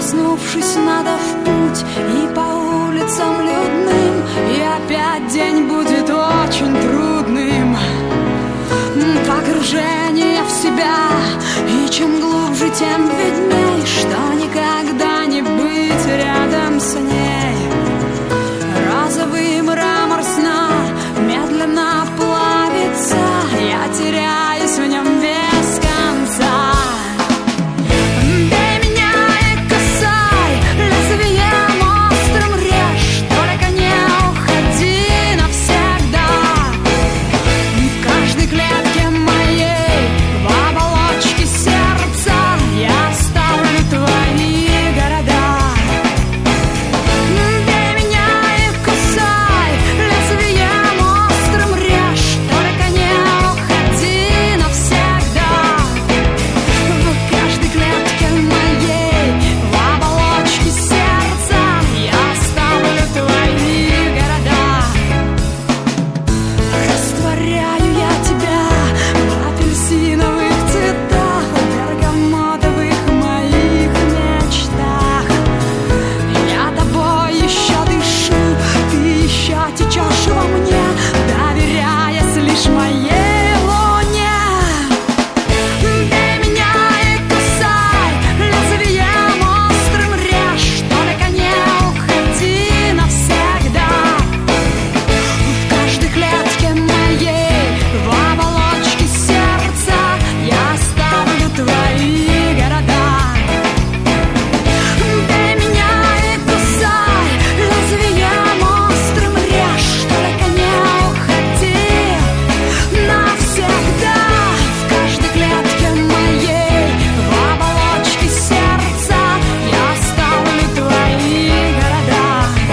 проснувшись, надо в путь, и по улицам людным, и опять день будет очень трудным. Погружение в себя, и чем глубже, тем видней, что никогда не быть рядом с ней. Розовый мрамор сна медленно плавится, я теряюсь в нем без конца. Бей меня и кусай, лезвием острым режь, только не уходи навсегда. В каждой клетке моей, в оболочке сердца, я оставлю твои города. Бей меня и кусай, лезвием острым режь, только не уходи навсегда. В каждой клетке моей, в оболочке сердца, я оставлю твои города. Растворяю я тебя в апельсиновых цветах, в бергамотовых моих мечтах. Я тобой еще дышу, ты еще течешь во мне, доверяясь лишь моей луне. Бей меня и кусай, лезвием острым режь, только не уходи навсегда. В каждой клетке моей, в оболочке сердца, я оставлю твои города. Бей меня и кусай, лезвием острым режь, только не уходи навсегда. В каждой клетке моей, в оболочке сердца, я оставлю твои города.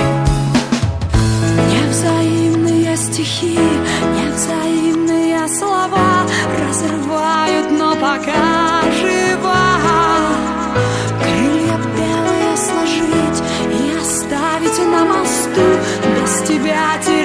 Невзаимные стихи, невзаимные слова разрывают, но пока жива. Крылья белые сложить и оставить на мосту, без тебя